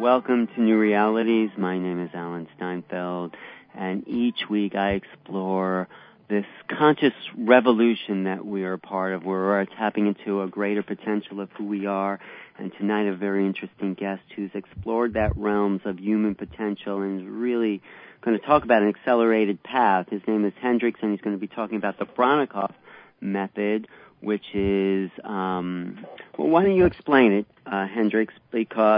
Welcome to New Realities. My name is Alan Steinfeld, and each week I explore this conscious revolution that we are a part of, where we're tapping into a greater potential of who we are. And tonight a very interesting guest who's explored that realms of human potential and is really going to talk about an accelerated path. His name is Hendricks, and he's going to be talking about the Bronikoff method, which is, well, why don't you explain it, Hendricks, because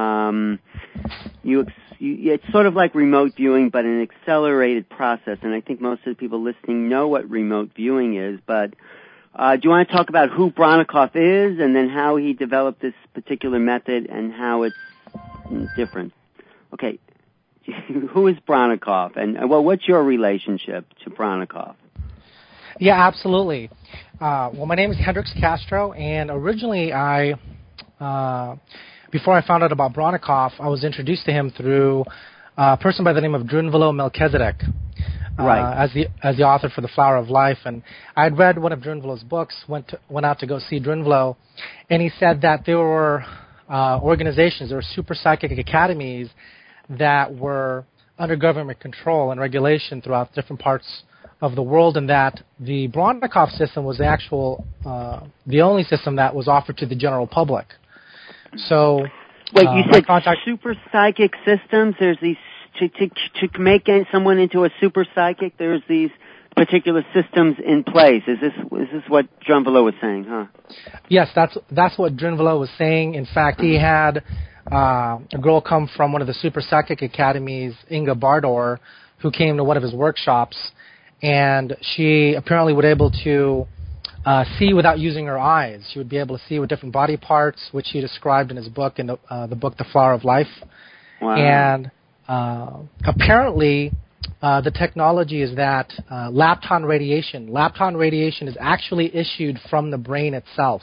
it's sort of like remote viewing, but an accelerated process, and I think most of the people listening know what remote viewing is, but do you want to talk about who Bronikoff is and then how he developed this particular method and how it's different? Okay, who is Bronikoff, and well, what's your relationship to Bronikoff? Yeah, absolutely. Well, my name is Hendricks Castro, and originally before I found out about Bronikoff, I was introduced to him through a person by the name of Drunvalo Melchizedek, right, as the author for The Flower of Life. And I had read one of Drunvalo's books, went out to go see Drunvalo, and he said that there were organizations, there were super psychic academies that were under government control and regulation throughout different parts of the world, and that the Bronikoff system was the only system that was offered to the general public. So, wait, you said super psychic systems? There's these to make someone into a super psychic. There's these particular systems in place. Is this what Drunvalo was saying? Huh? Yes, that's what Drunvalo was saying. In fact, he had a girl come from one of the super psychic academies, Inga Bardor, who came to one of his workshops. And she apparently would able to see without using her eyes. She would be able to see with different body parts, which he described in his book, in the book The Flower of Life. Wow. And apparently, the technology is that Lapton radiation. Lapton radiation is actually issued from the brain itself.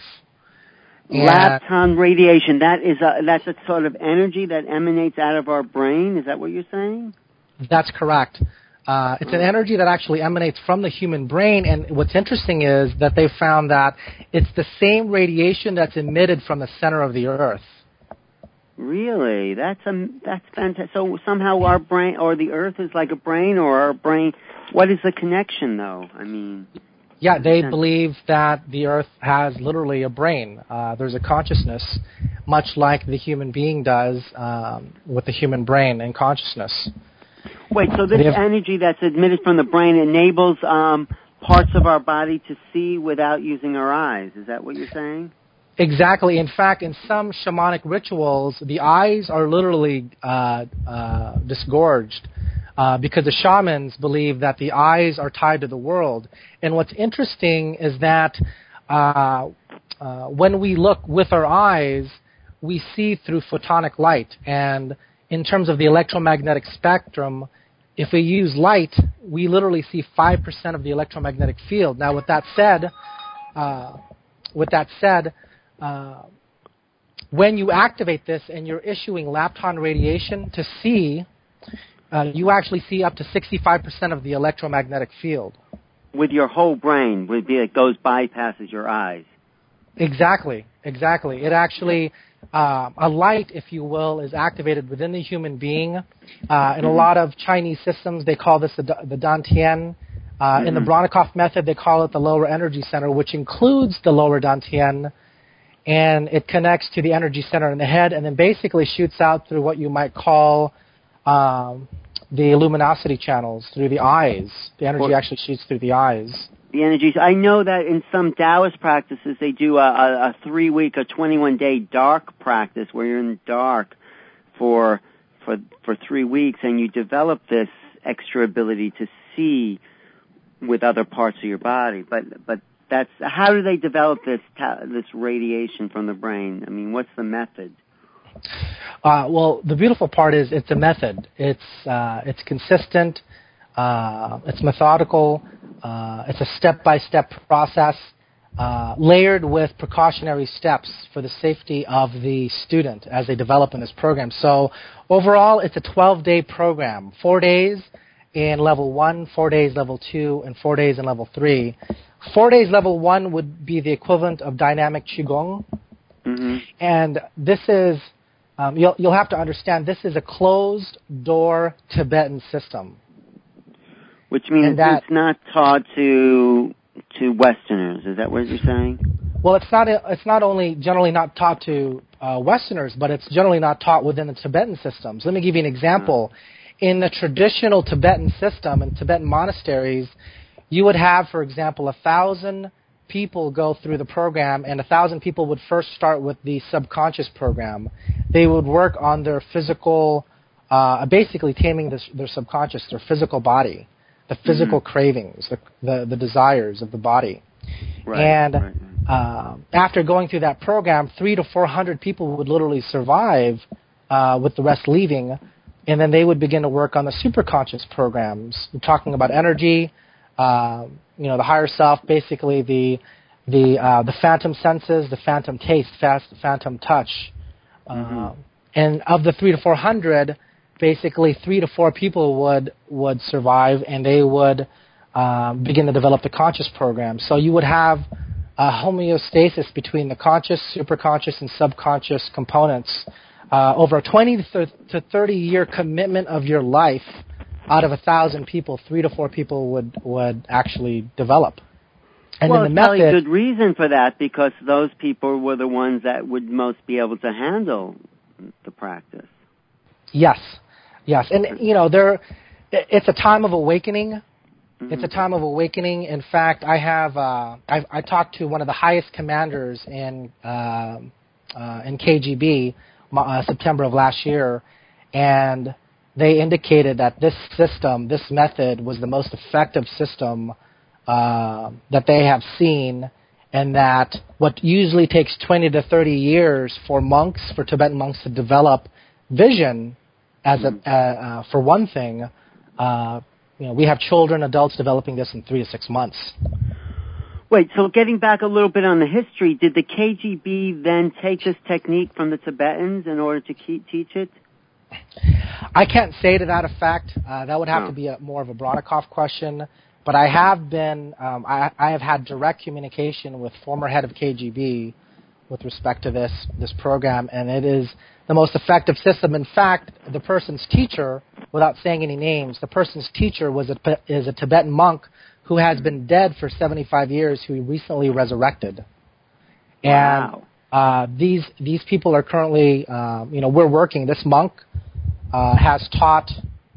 Lapton radiation. That's a sort of energy that emanates out of our brain. Is that what you're saying? That's correct. It's an energy that actually emanates from the human brain, and what's interesting is that they found that it's the same radiation that's emitted from the center of the Earth. Really? That's fantastic. So somehow our brain, or the Earth is like a brain, or our brain, what is the connection, though? I mean... Yeah, they believe that the Earth has literally a brain. There's a consciousness, much like the human being does with the human brain and consciousness. Wait, so this energy that's emitted from the brain enables parts of our body to see without using our eyes. Is that what you're saying? Exactly. In fact, in some shamanic rituals, the eyes are literally disgorged because the shamans believe that the eyes are tied to the world. And what's interesting is that when we look with our eyes, we see through photonic light. And in terms of the electromagnetic spectrum, if we use light, we literally see 5% of the electromagnetic field. Now, with that said, when you activate this and you're issuing Lapton radiation to see, you actually see up to 65% of the electromagnetic field. With your whole brain, it bypasses your eyes. Exactly. It actually, a light, if you will, is activated within the human being. In a lot of Chinese systems, they call this the Dantian. In the Bronikoff method, they call it the lower energy center, which includes the lower Dantian, and it connects to the energy center in the head, and then basically shoots out through what you might call the luminosity channels, through the eyes. The energy actually shoots through the eyes. The energies. I know that in some Taoist practices they do a 3-week, a 21-day dark practice where you're in the dark for 3 weeks, and you develop this extra ability to see with other parts of your body. But that's how do they develop this radiation from the brain? I mean, what's the method? Well, the beautiful part is it's a method. It's consistent. It's methodical. It's a step-by-step process, layered with precautionary steps for the safety of the student as they develop in this program. So overall, it's a 12-day program, 4 days in level 1, 4 days level 2, and 4 days in level 3. 4 days level 1 would be the equivalent of dynamic Qigong. Mm-hmm. And this is you'll have to understand this is a closed-door Tibetan system. Which means it's not taught to Westerners. Is that what you're saying? Well, it's not only generally not taught to Westerners, but it's generally not taught within the Tibetan systems. Let me give you an example. In the traditional Tibetan system, in Tibetan monasteries, you would have, for example, 1,000 people go through the program, and 1,000 people would first start with the subconscious program. They would work on their physical, basically taming their subconscious, their physical body, the physical cravings, the desires of the body. After going through that program, 300 to 400 people would literally survive, with the rest leaving, and then they would begin to work on the superconscious programs. We're talking about energy, the higher self, basically the phantom senses, the phantom taste, phantom touch, and of the 300 to 400, basically 3 to 4 people would survive, and they would begin to develop the conscious program. So you would have a homeostasis between the conscious, superconscious, and subconscious components over a 20 to 30 year commitment of your life. Out of 1,000 people, 3 to 4 people would actually develop. And well, then the probably method, good reason for that, because those people were the ones that would most be able to handle the practice. Yes, and it's a time of awakening. It's a time of awakening. In fact, I talked to one of the highest commanders in KGB September of last year, and they indicated that this system, this method, was the most effective system that they have seen, and that what usually takes 20 to 30 years for Tibetan monks to develop vision, for one thing, we have children, adults developing this in 3 to 6 months. Wait, so getting back a little bit on the history, did the KGB then take this technique from the Tibetans in order to teach it? I can't say to that effect. That would have to be more of a Bronnikov question. But I have been, I have had direct communication with former head of KGB with respect to this program, and it is the most effective system. In fact, the person's teacher, without saying any names, the person's teacher is a Tibetan monk who has been dead for 75 years, who recently resurrected. Wow. And these people are currently, we're working. This monk has taught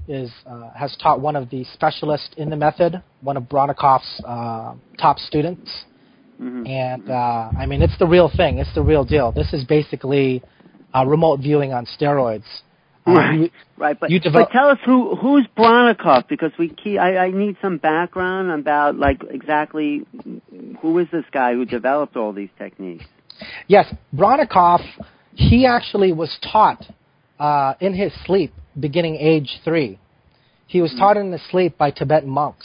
one of the specialists in the method, one of Bronnikov's top students. And it's the real thing. It's the real deal. This is basically remote viewing on steroids. Right. But tell us who's Bronnikov, because I need some background about exactly who is this guy who developed all these techniques. Yes, Bronnikov, he actually was taught in his sleep, beginning age 3. He was taught in his sleep by Tibetan monks.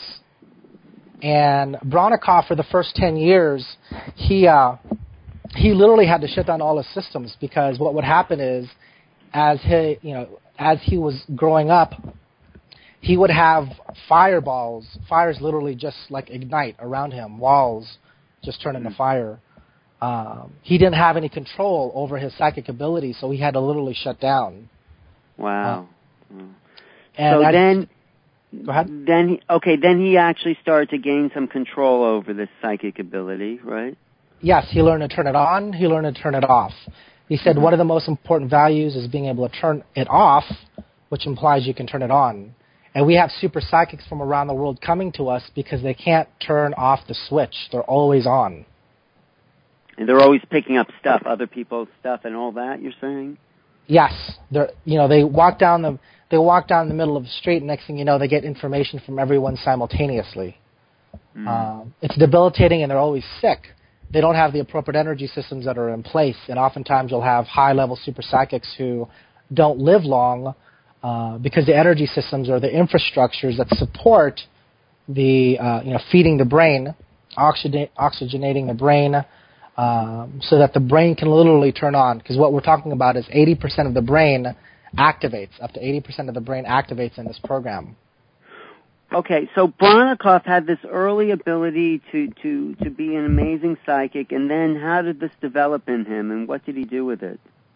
And Bronnikov, for the first 10 years, he literally had to shut down all his systems, because what would happen is, as he was growing up, he would have fires literally just ignite around him, walls just turn into fire. He didn't have any control over his psychic ability, so he had to literally shut down. Wow. Go ahead. Then he actually started to gain some control over this psychic ability, right? Yes, he learned to turn it on, he learned to turn it off. He said one of the most important values is being able to turn it off, which implies you can turn it on. And we have super psychics from around the world coming to us because they can't turn off the switch. They're always on. And they're always picking up stuff, other people's stuff and all that, you're saying? Yes. They walk down the middle of the street, and next thing you know, they get information from everyone simultaneously. It's debilitating, and they're always sick. They don't have the appropriate energy systems that are in place, and oftentimes you'll have high-level super psychics who don't live long because the energy systems or the infrastructures that support the feeding the brain, oxygenating the brain, so that the brain can literally turn on. Because what we're talking about is 80% of the brain activates. Up to 80% of the brain activates in this program. Okay, so Bronnikov had this early ability to be an amazing psychic, and then how did this develop in him, and what did he do with it?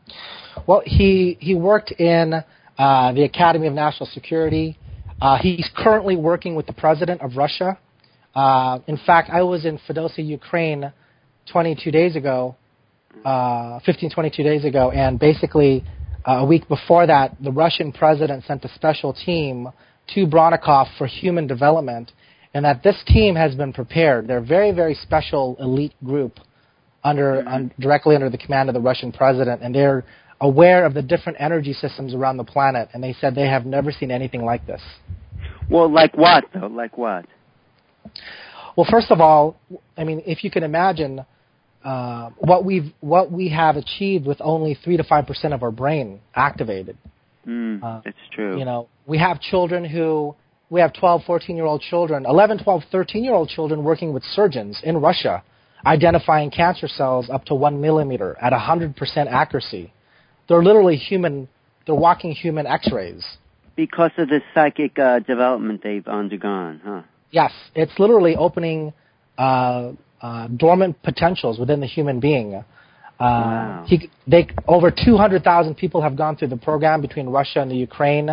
Well, he worked in the Academy of National Security. He's currently working with the president of Russia. In fact, I was in Fedosia, Ukraine 22 days ago, 22 days ago, and basically a week before that, the Russian president sent a special team to Bronnikov for human development, and that this team has been prepared. They're a very, very special elite group directly under the command of the Russian president, and they're aware of the different energy systems around the planet, and they said they have never seen anything like this. Well, like what, though? Like what? Well, first of all, I mean, if you can imagine what we have achieved with only 3 to 5% of our brain activated. That's true. You know, we have children we have 12, 14-year-old children, 11, 12, 13-year-old children working with surgeons in Russia, identifying cancer cells up to 1 millimeter at 100% accuracy. They're literally they're walking human x-rays. Because of the psychic development they've undergone, huh? Yes, it's literally opening dormant potentials within the human being. Wow. Over 200,000 people have gone through the program between Russia and the Ukraine.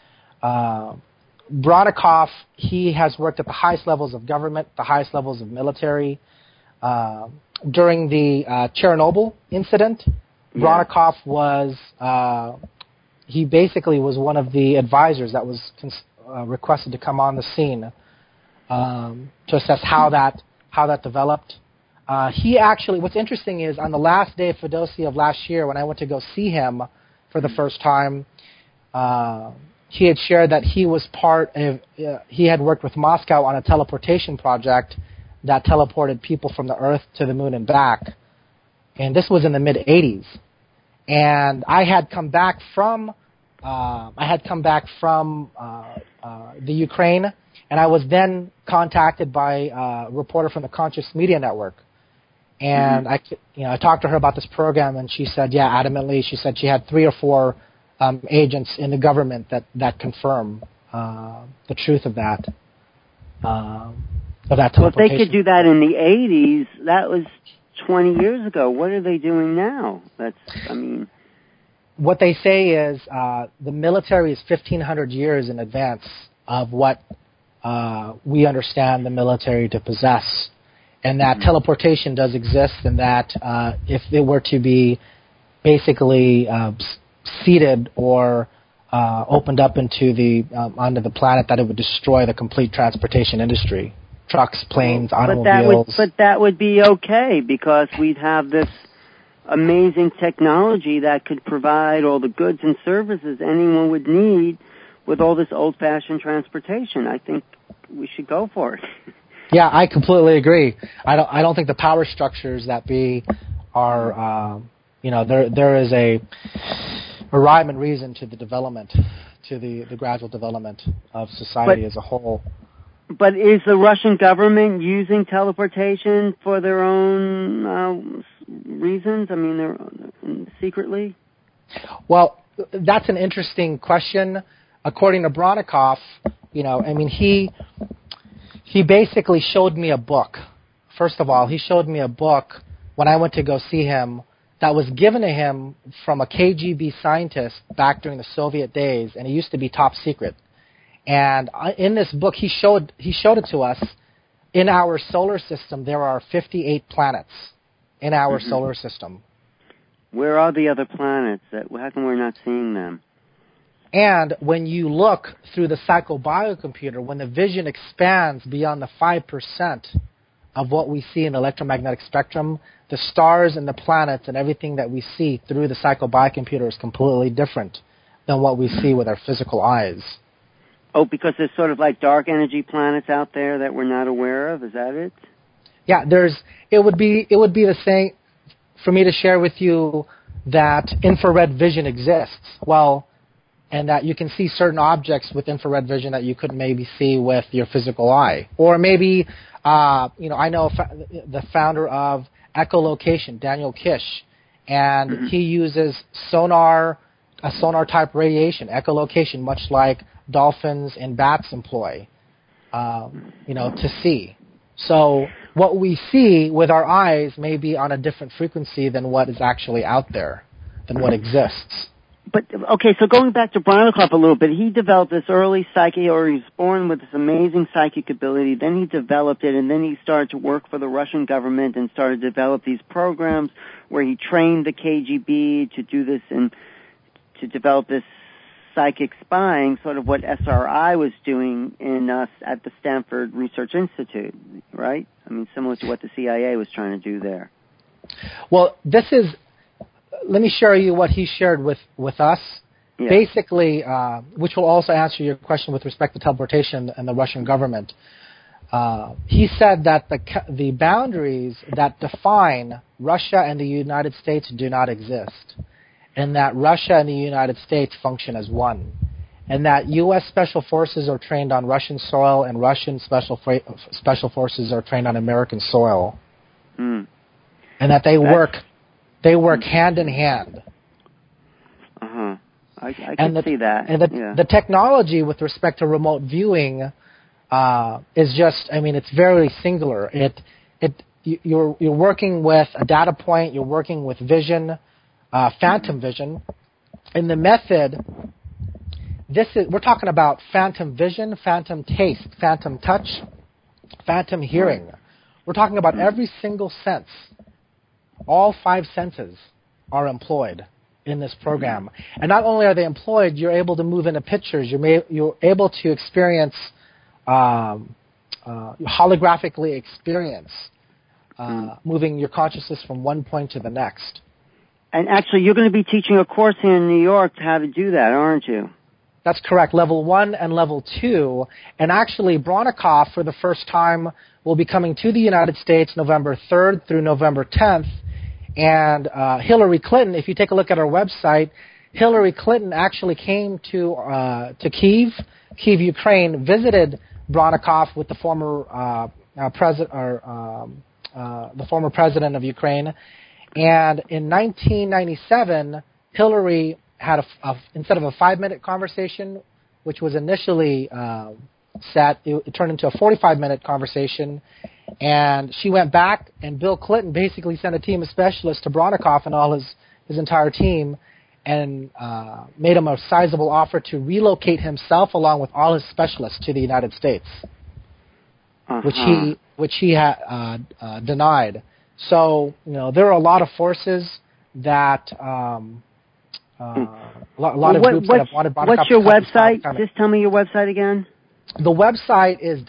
Bronnikov, he has worked at the highest levels of government, the highest levels of military. During the Chernobyl incident, Bronnikov was, he basically was one of the advisors that was requested to come on the scene to assess how that developed. He actually, what's interesting is on the last day of Fedosia of last year, when I went to go see him for the first time, he had shared that he was he had worked with Moscow on a teleportation project that teleported people from the Earth to the Moon and back. And this was in the mid-'80s. And I had come back from the Ukraine, and I was then contacted by a reporter from the Conscious Media Network. And I talked to her about this program, and she said, adamantly, she said she had 3 or 4 agents in the government that confirm the truth of that. Well, if they could do that in the 80s, that was 20 years ago. What are they doing now? What they say is the military is 1,500 years in advance of what we understand the military to possess, and that teleportation does exist, and that if it were to be basically seeded or opened up into onto the planet, that it would destroy the complete transportation industry. Trucks, planes, automobiles. But that would be okay, because we'd have this amazing technology that could provide all the goods and services anyone would need with all this old-fashioned transportation. I think we should go for it. Yeah, I completely agree. I don't think the power structures that are there is a rhyme and reason to the development, to the gradual development of society as a whole. But is the Russian government using teleportation for their own reasons? I mean, secretly? Well, that's an interesting question. According to Bronnikov, he basically showed me a book. First of all, he showed me a book when I went to go see him that was given to him from a KGB scientist back during the Soviet days, and it used to be top secret. And in this book, he showed it to us. In our solar system, there are 58 planets in our solar system. Where are the other planets? How come we're not seeing them? And when you look through the psychobiocomputer, when the vision expands beyond the 5% of what we see in the electromagnetic spectrum, the stars and the planets and everything that we see through the psychobiocomputer is completely different than what we see with our physical eyes. Oh, because there's sort of like dark energy planets out there that we're not aware of? Is that it? Yeah, it would be the same for me to share with you that infrared vision exists. Well, and that you can see certain objects with infrared vision that you couldn't maybe see with your physical eye. Or maybe, I know the founder of echolocation, Daniel Kish, and he uses a sonar-type radiation, echolocation, much like dolphins and bats employ, to see. So what we see with our eyes may be on a different frequency than what is actually out there. than what exists. But, okay, so going back to Bronnikov a little bit, he developed this early psychic, or he was born with this amazing psychic ability, then he developed it, and then he started to work for the Russian government and started to develop these programs where he trained the KGB to do this and to develop this psychic spying, sort of what SRI was doing at the Stanford Research Institute, right? I mean, similar to what the CIA was trying to do there. Well, let me share you what he shared with us. Yeah. Basically, which will also answer your question with respect to teleportation and the Russian government. He said that the boundaries that define Russia and the United States do not exist, and that Russia and the United States function as one, and that U.S. Special Forces are trained on Russian soil and Russian Special Forces are trained on American soil, and that they work hand in hand. I can see that. And the technology with respect to remote viewing is just, I mean, it's very singular. You're working with a data point. You're working with vision, phantom vision. In the method, we're talking about phantom vision, phantom taste, phantom touch, phantom hearing. We're talking about every single sense. All 5 senses are employed in this program. And not only are they employed, you're able to move into pictures. You're able to experience, holographically experience, moving your consciousness from one point to the next. And actually, you're going to be teaching a course here in New York how to do that, aren't you? That's correct, level 1 and level 2. And actually, Bronnikov, for the first time, will be coming to the United States November 3rd through November 10th. And Hillary Clinton, if you take a look at our website, Hillary Clinton actually came to Kyiv, Ukraine, visited Bronnikov with the former president of Ukraine. And in 1997, Hillary had instead of a 5-minute conversation, which was initially set, it turned into a 45-minute conversation. And she went back, and Bill Clinton basically sent a team of specialists to Bronnikov and all his entire team, and made him a sizable offer to relocate himself along with all his specialists to the United States, which he had denied. So there are a lot of forces that a lot of groups that have wanted Bronnikov. What's your website? Just tell me your website again. The website is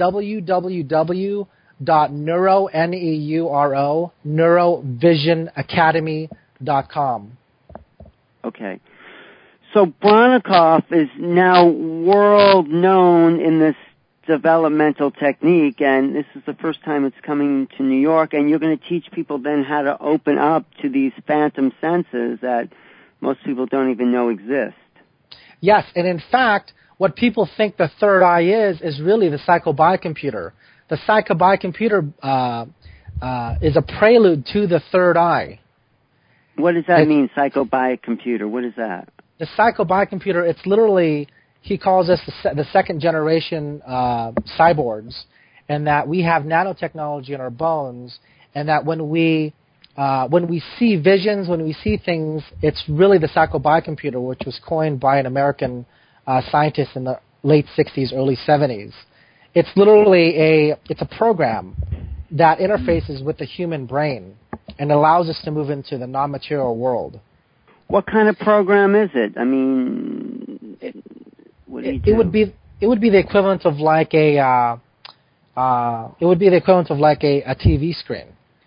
neurovisionacademy.com. Okay. So Bronnikov is now world known in this developmental technique, and this is the first time it's coming to New York, and you're going to teach people then how to open up to these phantom senses that most people don't even know exist. Yes, and in fact, what people think the third eye is really the psychobiocomputer. The psychobiocomputer is a prelude to the third eye. What does that mean, psychobiocomputer? What is that? The psychobiocomputer, it's literally, he calls us the second generation cyborgs, and that we have nanotechnology in our bones, and that when we see visions, when we see things, it's really the psychobiocomputer, which was coined by an American scientist in the late 60s, early 70s. It's literally it's a program that interfaces with the human brain and allows us to move into the non-material world. What kind of program is it? I mean, what do you do? It would be the equivalent of like a TV screen.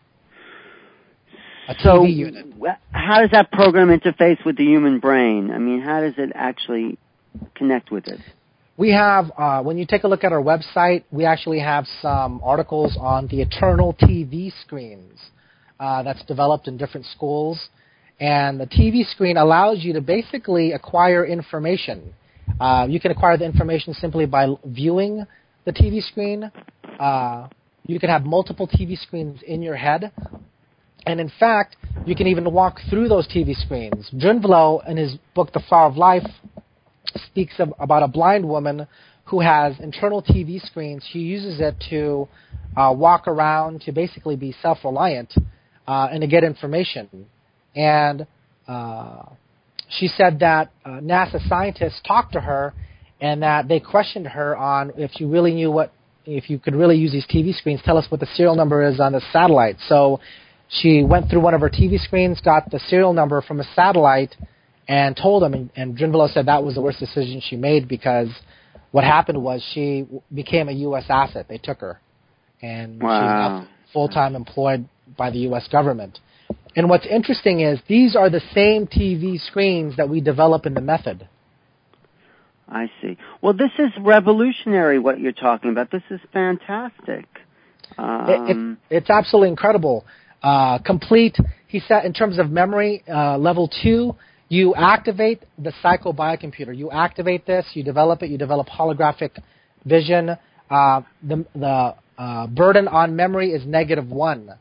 A TV unit. How does that program interface with the human brain? I mean, how does it actually connect with it? We have, when you take a look at our website, we actually have some articles on the eternal TV screens that's developed in different schools. And the TV screen allows you to basically acquire information. You can acquire the information simply by viewing the TV screen. You can have multiple TV screens in your head. And in fact, you can even walk through those TV screens. Junvalo, in his book, The Flower of Life, speaks about a blind woman who has internal TV screens. She uses it to walk around, to basically be self-reliant and to get information. And she said that NASA scientists talked to her and that they questioned her on if you really knew if you could really use these TV screens, tell us what the serial number is on the satellite. So she went through one of her TV screens, got the serial number from a satellite, and told them. And Drinvalo said that was the worst decision she made because what happened was she became a U.S. asset. They took her. And she's now full-time employed by the U.S. government. And what's interesting is these are the same TV screens that we develop in the method. I see. Well, this is revolutionary, what you're talking about. This is fantastic. It's absolutely incredible. Complete, he said, in terms of memory, level 2, you activate the psychobiocomputer. You activate this, you develop it, you develop holographic vision. The burden on memory is -1.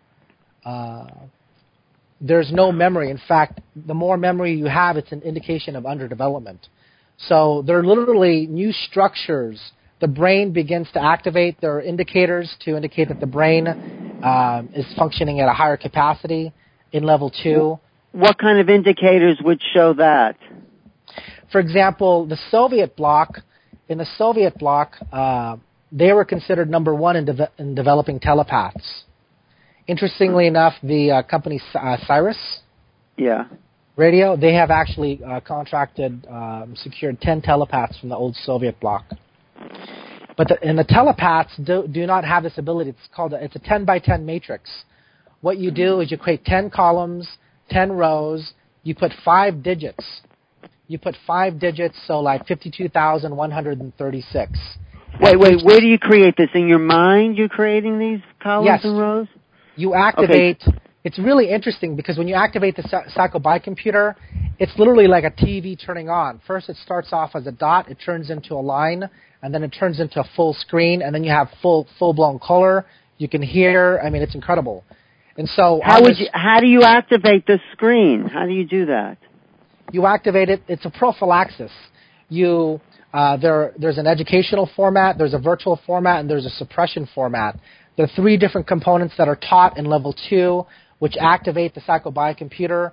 There's no memory. In fact, the more memory you have, it's an indication of underdevelopment. So there are literally new structures. The brain begins to activate. There are indicators to indicate that the brain is functioning at a higher capacity in level 2. What kind of indicators would show that? For example, in the Soviet bloc, they were considered number 1 in developing telepaths. Interestingly enough, the company Cyrus Radio, they have actually secured 10 telepaths from the old Soviet bloc. But the telepaths do not have this ability. It's a 10 by 10 matrix. What you do is you create 10 columns, 10 rows. You put 5 digits. So like 52,136. Wait, where do you create this? In your mind you're creating these columns and rows? You activate, It's really interesting because when you activate the psychobiocomputer, it's literally like a TV turning on. First it starts off as a dot, it turns into a line, and then it turns into a full screen, and then you have full-blown color. You can hear, it's incredible. And so how do you activate this screen? How do you do that? You activate it, it's a prophylaxis. There's an educational format, there's a virtual format, and there's a suppression format. There are 3 different components that are taught in level 2, which activate the psychobiocomputer.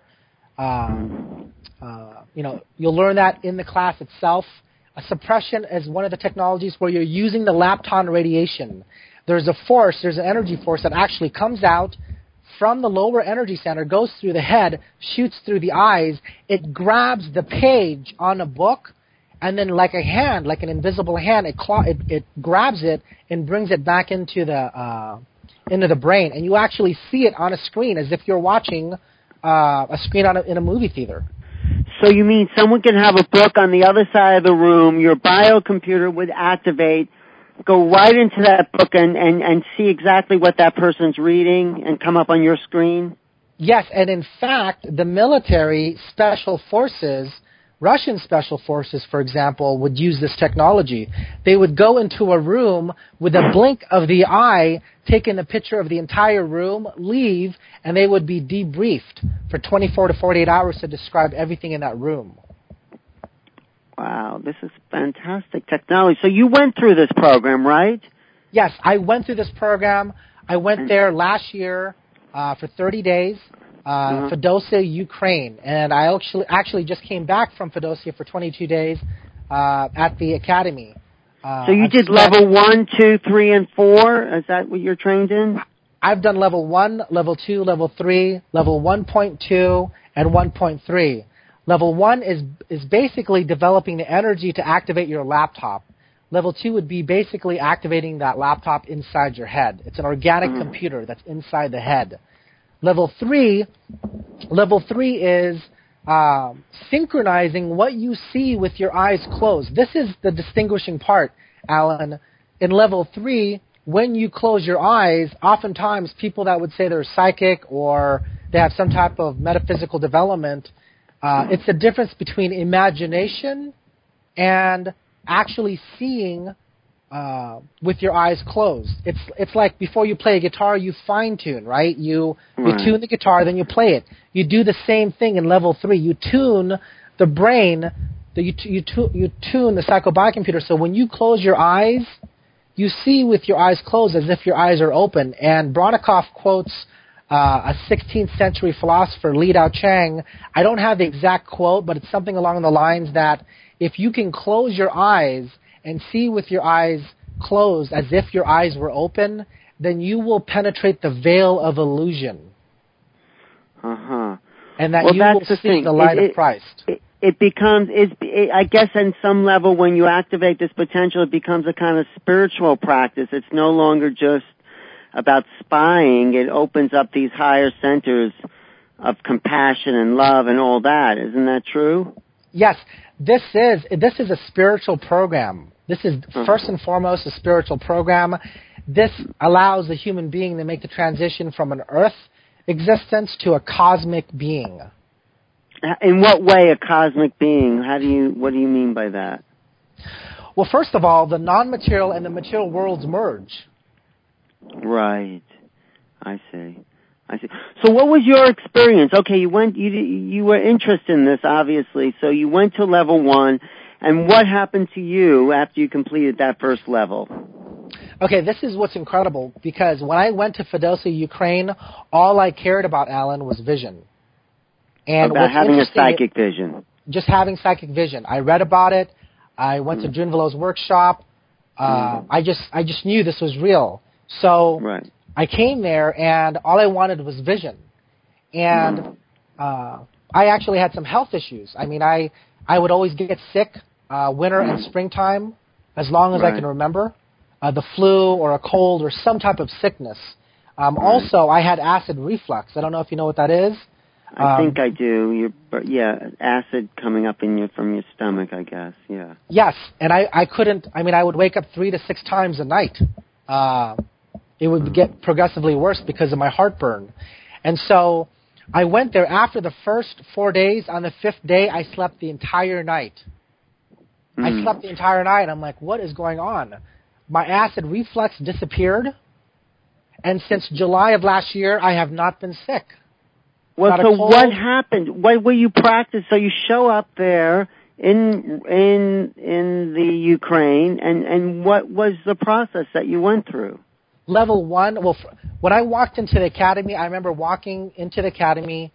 You'll learn that in the class itself. A suppression is one of the technologies where you're using the lepton radiation. There's an energy force that actually comes out from the lower energy center, goes through the head, shoots through the eyes. It grabs the page on a book, and then like an invisible hand, it grabs it and brings it back into the brain. And you actually see it on a screen as if you're watching a screen in a movie theater. So you mean someone can have a book on the other side of the room, your biocomputer would activate, go right into that book and see exactly what that person's reading and come up on your screen? Yes, and in fact, the military special forces, Russian special forces, for example, would use this technology. They would go into a room with a blink of the eye, taking a picture of the entire room, leave, and they would be debriefed for 24 to 48 hours to describe everything in that room. Wow, this is fantastic technology. So you went through this program, right? Yes, I went through this program. I went there last year for 30 days. Fedosia, Ukraine, and I actually just came back from Fedosia for 22 days at the academy. So you did level 1, 2, 3, and 4? Is that what you're trained in? I've done level 1, level 2, level 3, level 1.2, and 1.3. Level 1 is basically developing the energy to activate your laptop. Level 2 would be basically activating that laptop inside your head. It's an organic computer that's inside the head. Level 3 is synchronizing what you see with your eyes closed. This is the distinguishing part, Alan. In level 3, when you close your eyes, oftentimes people that would say they're psychic or they have some type of metaphysical development, it's the difference between imagination and actually seeing with your eyes closed. It's like before you play a guitar, you fine tune, right? You tune the guitar, then you play it. You do the same thing in level 3. You tune the brain, you tune the psychobiocomputer. So when you close your eyes, you see with your eyes closed as if your eyes are open. And Brodnikov quotes a 16th century philosopher, Li Dao Chang. I don't have the exact quote, but it's something along the lines that if you can close your eyes and see with your eyes closed as if your eyes were open, then you will penetrate the veil of illusion. Uh-huh. And that you will see the light of Christ. It becomes, I guess on some level when you activate this potential, it becomes a kind of spiritual practice. It's no longer just about spying. It opens up these higher centers of compassion and love and all that. Isn't that true? Yes. This is a spiritual program. This is first and foremost a spiritual program. This allows the human being to make the transition from an earth existence to a cosmic being. In what way a cosmic being? What do you mean by that? Well, first of all, the non-material and the material worlds merge. Right. I see. So what was your experience? Okay, you were interested in this, obviously, so you went to level 1, and what happened to you after you completed that first level? Okay, this is what's incredible, because when I went to Fedosia, Ukraine, all I cared about, Alan, was vision. And about having a psychic vision. Just having psychic vision. I read about it. I went to Junvelo's workshop. I just knew this was real. So I came there, and all I wanted was vision. And I actually had some health issues. I mean, I would always get sick winter and springtime, as long as I can remember. The flu or a cold or some type of sickness. Also, I had acid reflux. I don't know if you know what that is. I think I do. Acid coming up from your stomach, I guess. Yeah. Yes, and I couldn't. I mean, I would wake up 3 to 6 times a night. It would get progressively worse because of my heartburn, and so I went there after the first 4 days. On the 5th day, I slept the entire night. I slept the entire night. I'm like, what is going on? My acid reflux disappeared, and since July of last year, I have not been sick. Well, so what happened? What were you practice? So you show up there in the Ukraine, and what was the process that you went through? Level 1. Well, when I walked into the academy, I remember walking into the academy.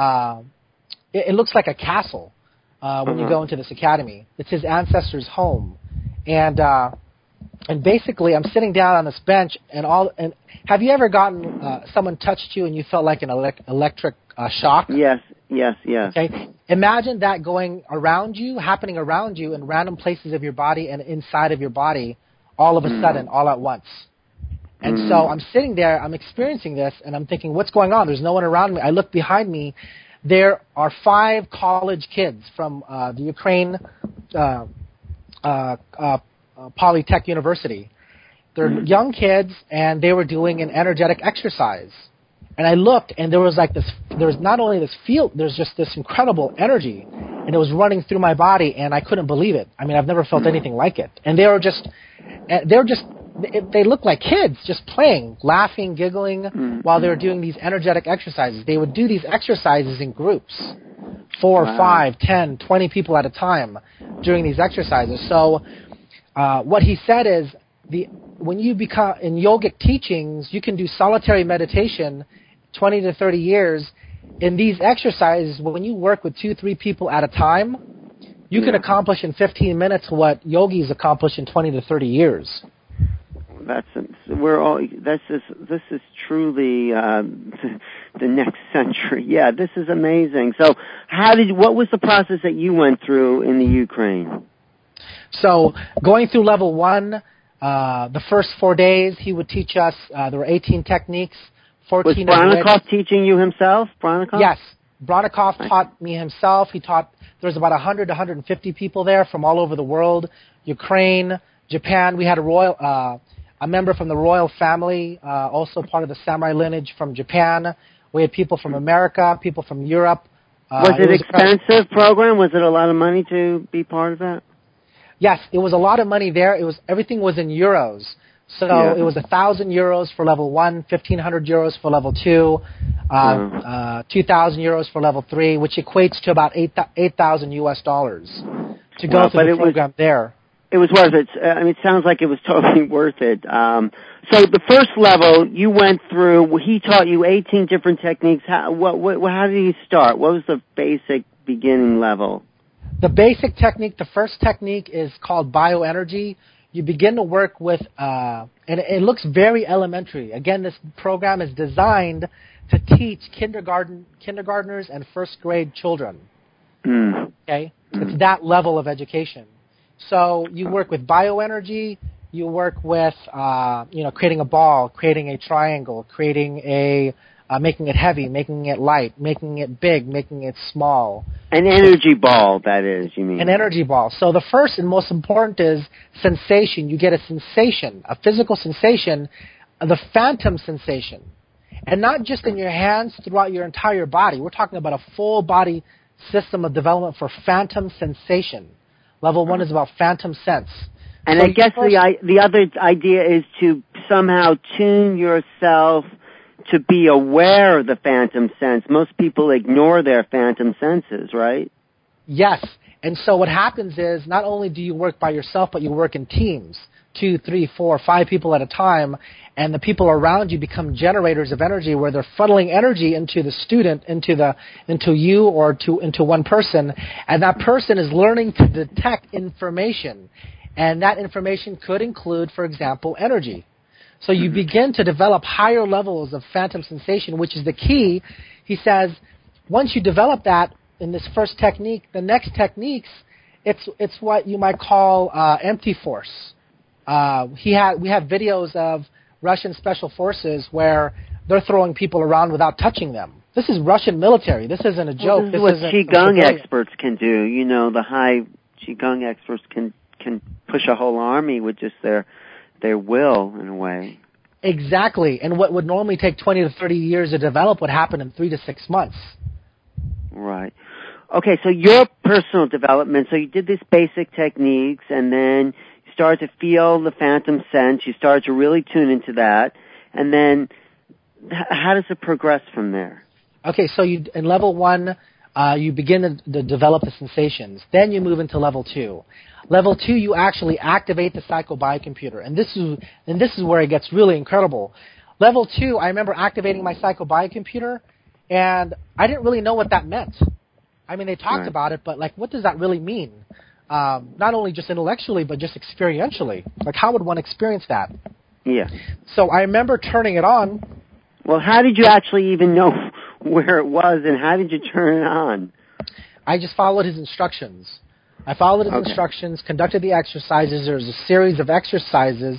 It looks like a castle when you go into this academy. It's his ancestors' home, and basically, I'm sitting down on this bench, and have you ever gotten someone touched you and you felt like an electric shock? Yes. Okay. Imagine that happening around you in random places of your body and inside of your body, all of a sudden, all at once. And so I'm sitting there, I'm experiencing this, and I'm thinking, what's going on? There's no one around me. I look behind me. There are 5 college kids from the Ukraine Polytech University. They're young kids, and they were doing an energetic exercise. And I looked, and there was not only this field, there's just this incredible energy, and it was running through my body, and I couldn't believe it. I mean, I've never felt anything like it. And they looked like kids just playing, laughing, giggling while they were doing these energetic exercises. They would do these exercises in groups, 4, 5, 10, 20 people at a time during these exercises. So what he said is, when you become in yogic teachings, you can do solitary meditation 20 to 30 years. In these exercises, when you work with 2-3 people at a time, you can accomplish in 15 minutes what yogis accomplish in 20 to 30 years. This is truly the next century. Yeah, this is amazing. So, what was the process that you went through in the Ukraine? So, going through level 1, the first 4 days, he would teach us. There were 18 techniques. 14 was Bronnikov teaching you himself? Bronnikov? Yes, Bronnikov taught me himself. There was about 100 to 150 people there from all over the world. Ukraine, Japan. We had a member from the royal family, also part of the samurai lineage from Japan. We had people from America, people from Europe. Was it expensive program? Was it a lot of money to be part of that? Yes, it was a lot of money there. Everything was in euros. So it was 1,000 euros for level 1, 1,500 euros for level 2, 2,000 euros for level 3, which equates to about $8,000 US to go through the program there. It was worth it. It sounds like it was totally worth it. So the first level you went through, he taught you 18 different techniques. How did you start? What was the basic beginning level? The basic technique, the first technique is called bioenergy. You begin to work with, and it looks very elementary. Again, this program is designed to teach kindergartners and first grade children. Okay? It's that level of education. So you work with bioenergy, you work with, creating a ball, creating a triangle, making it heavy, making it light, making it big, making it small. An energy ball, that is, you mean? An energy ball. So the first and most important is sensation. You get a sensation, a physical sensation, the phantom sensation. And not just in your hands, throughout your entire body. We're talking about a full body system of development for phantom sensation. Level 1 is about phantom sense. And so I guess the other idea is to somehow tune yourself to be aware of the phantom sense. Most people ignore their phantom senses, right? Yes. And so what happens is not only do you work by yourself, but you work in teams, 2, 3, 4, 5 people at a time, and the people around you become generators of energy where they're funneling energy into the student, into you or into one person, and that person is learning to detect information. And that information could include, for example, energy. So you begin to develop higher levels of phantom sensation, which is the key. He says, once you develop that in this first technique, the next techniques, it's what you might call empty force. We have videos of Russian special forces where they're throwing people around without touching them. This is Russian military. This isn't a joke. This is what Qigong experts can do. You know, the high Qigong experts can push a whole army with just their will, in a way. Exactly. And what would normally take 20 to 30 years to develop would happen in 3 to 6 months. Right. Okay, so your personal development, so you did these basic techniques, and then you started to feel the phantom sense. You started to really tune into that. And then how does it progress from there? Okay, so in level 1, you begin to develop the sensations. Then you move into level 2. Level 2, you actually activate the psychobiocomputer, and this is where it gets really incredible. Level 2, I remember activating my psychobiocomputer, and I didn't really know what that meant. I mean, they talked about it, but what does that really mean? Not only just intellectually, but just experientially. How would one experience that? Yeah. So I remember turning it on. Well, how did you actually even know where it was, and how did you turn it on? I just followed his instructions. I followed his instructions, conducted the exercises. There's a series of exercises.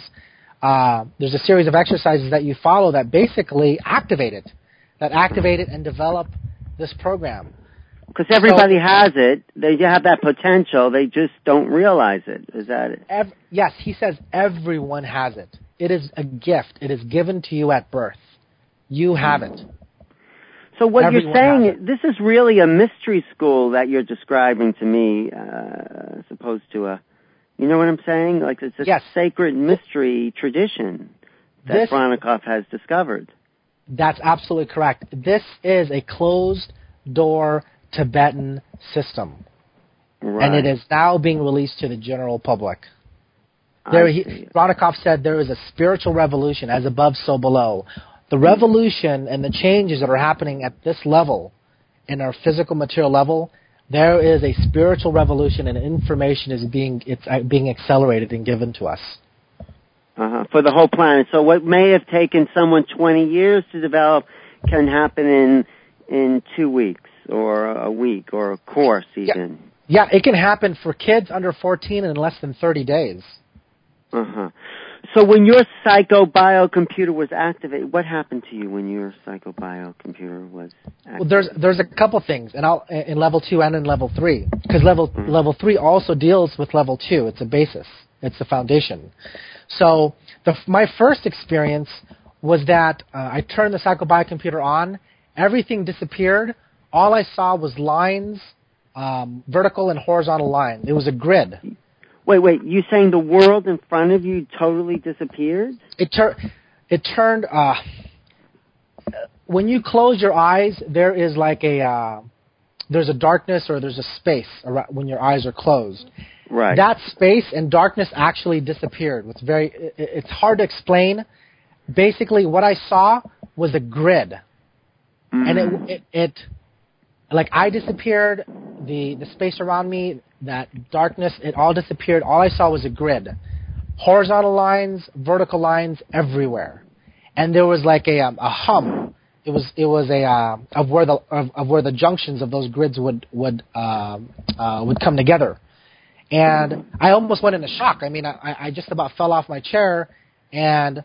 That you follow that basically activate it and develop this program. Because everybody has it. They have that potential. They just don't realize it. Is that it? Yes, he says everyone has it. It is a gift. It is given to you at birth. You have it. So what you're saying, this is really a mystery school that you're describing to me, as opposed to you know what I'm saying? It's a sacred mystery tradition that Bronnikov has discovered. That's absolutely correct. This is a closed-door Tibetan system. Right. And it is now being released to the general public. Bronnikov said there is a spiritual revolution, as above, so below. The revolution and the changes that are happening at this level, in our physical material level, there is a spiritual revolution, and information is being accelerated and given to us. For the whole planet. So what may have taken someone 20 years to develop can happen in 2 weeks, or a week, or a course even. Yeah, it can happen for kids under 14 in less than 30 days. So when your psychobiocomputer was activated, what happened to you when your psychobiocomputer was activated? Well, there's a couple things, and in level 2 and in level 3, because level 3 also deals with level 2. It's a basis. It's the foundation. So my first experience was that I turned the psychobiocomputer on. Everything disappeared. All I saw was lines, vertical and horizontal lines. It was a grid. Wait, you saying the world in front of you totally disappeared? It turned, when you close your eyes, there is there's a darkness or there's a space when your eyes are closed. Right. that space and darkness actually disappeared. It's hard to explain. Basically, what I saw was a grid, and it like I disappeared, the space around me, that darkness, it all disappeared. All I saw was a grid, horizontal lines, vertical lines everywhere, and there was like a hum. It was of where the junctions of those grids would come together, and I almost went into shock. I mean, I just about fell off my chair, and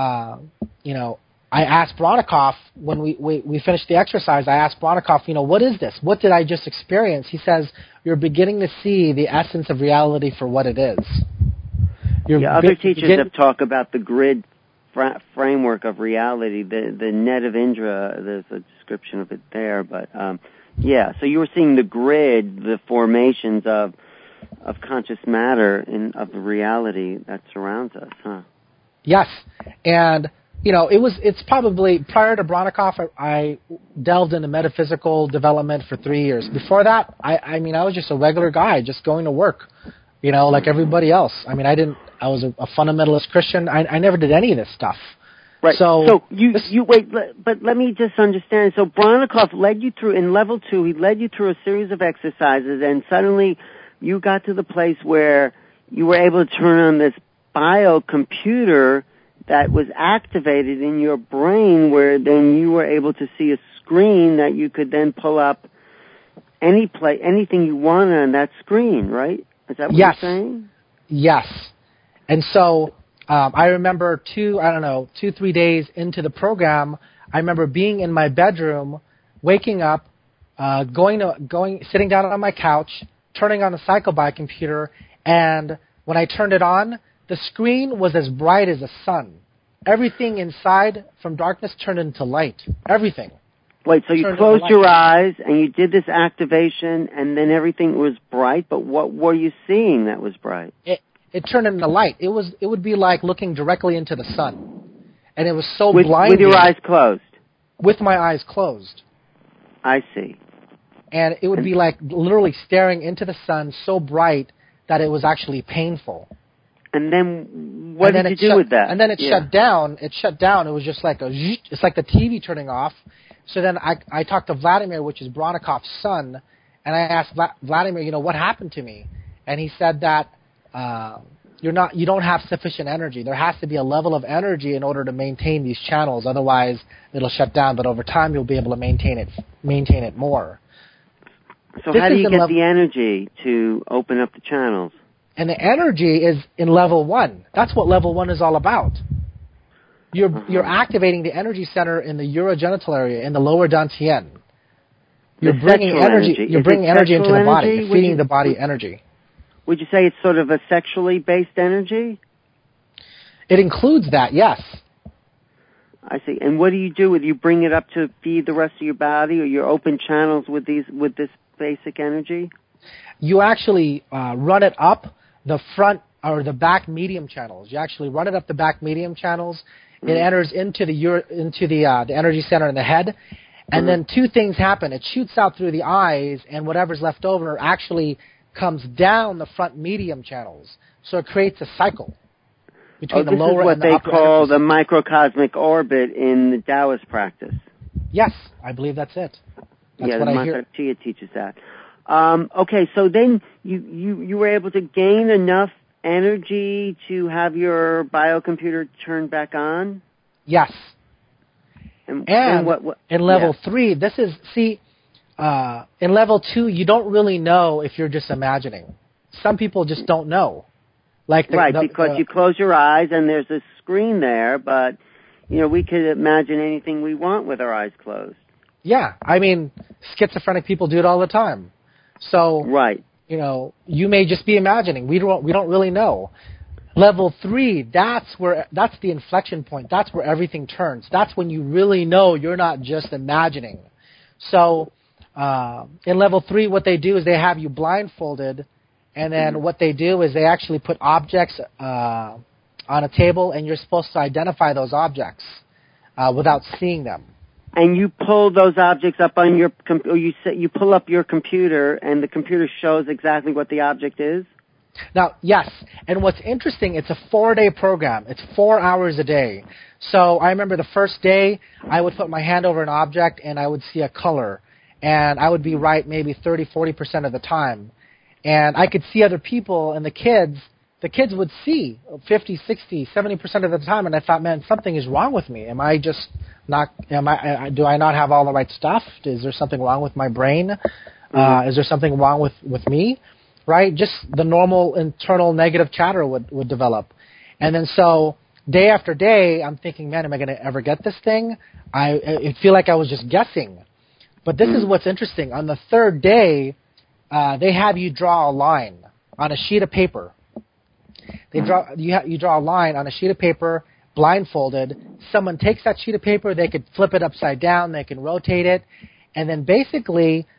I asked Bronikoff when we finished the exercise. I asked Bronikoff, what is this? What did I just experience? He says, you're beginning to see the essence of reality for what it is. Other teachers have talked about the grid framework of reality, the net of Indra. There's a description of it there, but so you were seeing the grid, the formations of conscious matter of the reality that surrounds us, huh? Yes, and it's probably prior to Bronikoff, I delved into metaphysical development for 3 years. Before that, I was just a regular guy, just going to work, like everybody else. I mean, I was a fundamentalist Christian. I never did any of this stuff. Right. So you wait, but let me just understand. So Bronikoff led you through, in level 2, he led you through a series of exercises, and suddenly you got to the place where you were able to turn on this biocomputer that was activated in your brain, where then you were able to see a screen that you could then pull up anything you want on that screen, right? Is that what you're saying? Yes. And so I remember 2-3 days into the program, I remember being in my bedroom, waking up, sitting down on my couch, turning on the CycleBio computer, and when I turned it on, the screen was as bright as the sun. Everything inside from darkness turned into light. Everything. Wait, so you closed your eyes and you did this activation and then everything was bright, but what were you seeing that was bright? It turned into light. It would be like looking directly into the sun. And it was so blinding. With your eyes closed? With my eyes closed. I see. And it would be like literally staring into the sun, so bright that it was actually painful. And then what did you do with that? And then it shut down. It shut down. It was just like it's like the TV turning off. So then I talked to Vladimir, which is Bronikoff's son, and I asked Vladimir, what happened to me? And he said that you don't have sufficient energy. There has to be a level of energy in order to maintain these channels. Otherwise, it'll shut down. But over time, you'll be able to maintain it more. So how do you get the energy to open up the channels? And the energy is in level 1. That's what level 1 is all about. You're activating the energy center in the urogenital area, in the lower dantian. You're bringing energy. You're bringing energy into the body. You're feeding the body energy. Would you say it's sort of a sexually based energy? It includes that, yes. I see. And what do you do? You bring it up to feed the rest of your body, or you open channels with this basic energy? You actually run it up the front or the back medium channels. You actually run it up the back medium channels. It enters into the energy center in the head, and then two things happen. It shoots out through the eyes, and whatever's left over actually comes down the front medium channels. So it creates a cycle between the lower and the upper. This is what they call the microcosmic orbit in the Taoist practice. Yes, I believe that's it. That's what I hear. Chia teaches that. Okay, so then you were able to gain enough energy to have your biocomputer turn back on? Yes. And what in level 3, in level 2, you don't really know if you're just imagining. Some people just don't know. Because you close your eyes and there's a screen there, but we could imagine anything we want with our eyes closed. Yeah, I mean, schizophrenic people do it all the time. So, right. You may just be imagining. We don't really know. Level 3, that's the inflection point. That's where everything turns. That's when you really know you're not just imagining. So, in level 3, what they do is they have you blindfolded, and then what they do is they actually put objects on a table, and you're supposed to identify those objects without seeing them. And you pull those objects up on you pull up your computer, and the computer shows exactly what the object is? Now, yes, and what's interesting, it's a 4-day program. It's 4 hours a day. So I remember the first day, I would put my hand over an object and I would see a color. And I would be right maybe 30-40% of the time. And I could see other people and the kids would see 50, 60, 70% of the time. And I thought, man, something is wrong with me. Am I just not, do I not have all the right stuff? Is there something wrong with my brain? Is there something wrong with me? Right? Just the normal internal negative chatter would develop. And then so day after day, I'm thinking, man, am I going to ever get this thing? I feel like I was just guessing. But this is what's interesting. On the third day, they have you draw a line on a sheet of paper. You draw a line on a sheet of paper, blindfolded. Someone takes that sheet of paper, they could flip it upside down, they can rotate it, and then basically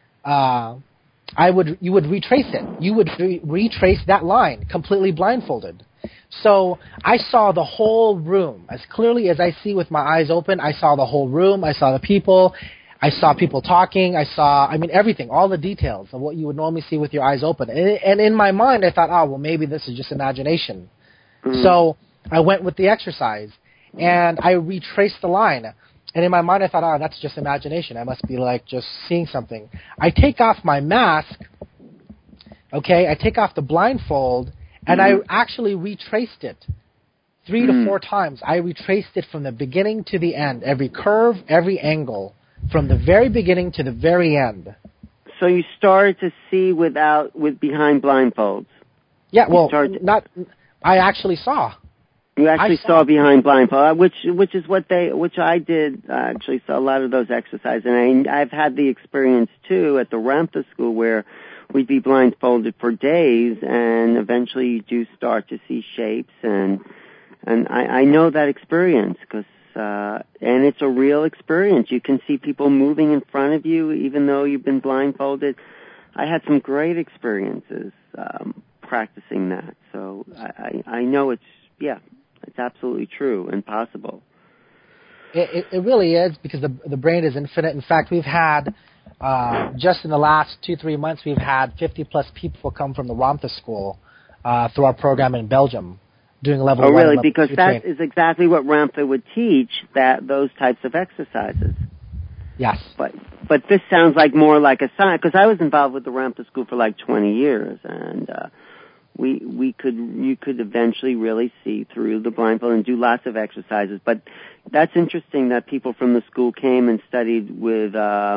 you would retrace it. You would retrace that line completely blindfolded. So I saw the whole room as clearly as I see with my eyes open. I saw the whole room. I saw the people. I saw people talking. Everything, all the details of what you would normally see with your eyes open. And in my mind, I thought, well, maybe this is just imagination. So I went with the exercise, and I retraced the line. And in my mind, I thought, that's just imagination. I must be like just seeing something. I take off my mask, okay? I take off the blindfold, and I actually retraced it 3 to 4 times. I retraced it from the beginning to the end, every curve, every angle, from the very beginning to the very end. So you started to see with behind blindfolds. Yeah, I actually saw. You actually saw behind blindfold, which is which I did. I actually saw a lot of those exercises, and I've had the experience too at the Ramtha school where we'd be blindfolded for days, and eventually you do start to see shapes, and I know that experience because. And it's a real experience. You can see people moving in front of you even though you've been blindfolded. I had some great experiences practicing that. So I know it's absolutely true and possible. It really is because the brain is infinite. In fact, we've had, just in the last 2-3 months, we've had 50-plus people come from the Ramtha school through our program in Belgium. Doing level 1 really? Level Because 2 that is exactly what Ramtha would teach, those types of exercises. Yes. But this sounds like more like a science, because I was involved with the Ramtha school for like 20 years, and you could eventually really see through the blindfold and do lots of exercises. But that's interesting that people from the school came and studied with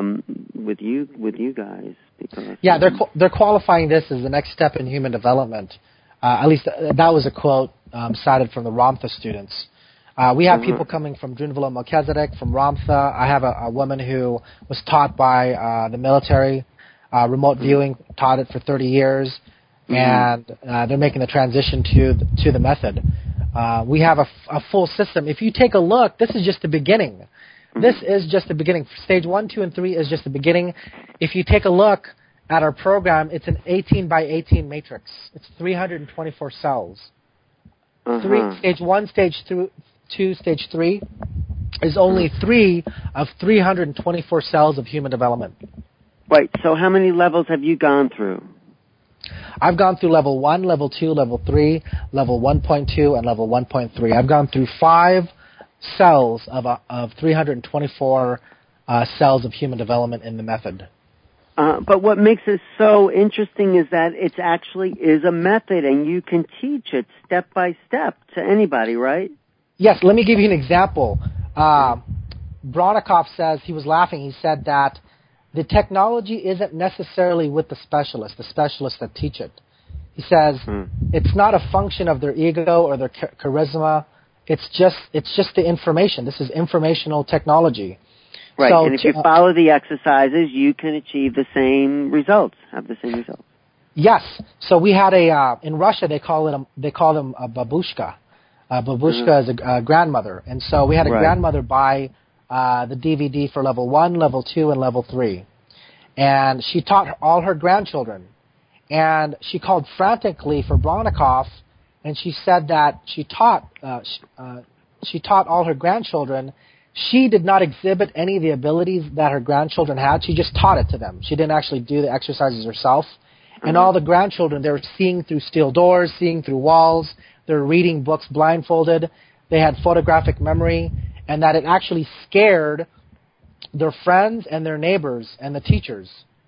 you guys. Because, they're qualifying this as the next step in human development. At least that was a quote cited from the Ramtha students. We have people coming from Drunvalo Melchizedek, from Ramtha. I have a woman who was taught by the military, remote viewing, taught it for 30 years, and they're making the transition to the method. We have a full system. If you take a look, this is just the beginning. This is just the beginning. Stage 1, 2, and 3 is just the beginning. If you take a look at our program, it's an 18 by 18 matrix. It's 324 cells. Stage 1, Stage 2, Stage 3 is only 3 of 324 cells of human development. Right. So how many levels have you gone through? I've gone through level 1, level 2, level 3, level 1.2, and level 1.3. I've gone through 5 cells of 324 cells of human development in the method. But what makes it so interesting is that it actually is a method, and you can teach it step by step to anybody, right? Yes, let me give you an example. Bronikoff says, he was laughing, he said that the technology isn't necessarily with the specialists that teach it. He says it's not a function of their ego or their charisma. It's just the information. This is informational technology. Right, so and if you follow the exercises, you can achieve the same results, have the same results. Yes. So we had in Russia they call them a babushka. Babushka is a grandmother, and so we had a grandmother buy the DVD for level 1, level 2, and level 3, and she taught all her grandchildren, and she called frantically for Bronikoff, and she said that she taught all her grandchildren. She did not exhibit any of the abilities that her grandchildren had. She just taught it to them. She didn't actually do the exercises herself. And all the grandchildren, they're seeing through steel doors, seeing through walls. They're reading books blindfolded. They had photographic memory, and that it actually scared their friends and their neighbors and the teachers.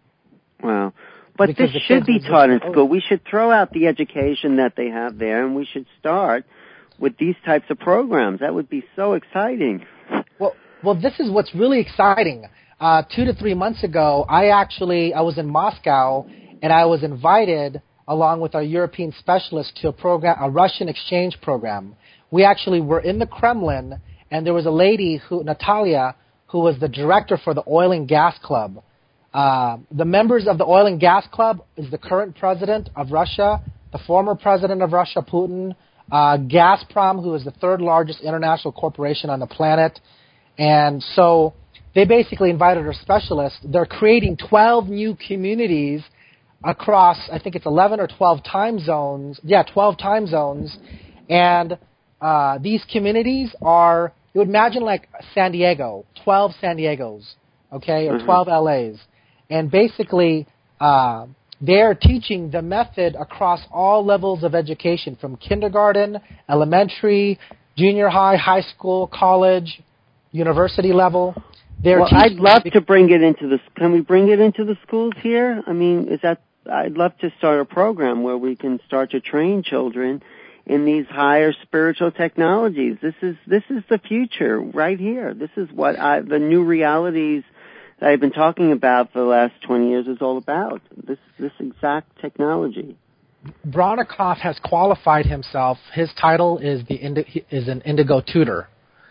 Wow. But Because this the should kids be would just taught in go, school. We should throw out the education that they have there, and we should start with these types of programs. That would be so exciting. Well, this is what's really exciting. 2 to 3 months ago, I was in Moscow, and I was invited, along with our European specialist, to a Russian exchange program. We actually were in the Kremlin, and there was a lady, Natalia, who was the director for the Oil and Gas Club. The members of the Oil and Gas Club is the current president of Russia, the former president of Russia, Putin, Gazprom, who is the third largest international corporation on the planet. And so they basically invited our specialists. They're creating 12 new communities across, I think it's 11 or 12 time zones. Yeah, 12 time zones. And these communities are, you would imagine like San Diego, 12 San Diegos, okay, or 12 LAs. And basically, they're teaching the method across all levels of education, from kindergarten, elementary, junior high, high school, college, university level. I'd love to bring it into the. Can we bring it into the schools here? I mean, I'd love to start a program where we can start to train children in these higher spiritual technologies. This is the future right here. This is what the new realities that I've been talking about for the last 20 years is all about. This exact technology. Bronnikov has qualified himself. His title is an Indigo Tutor.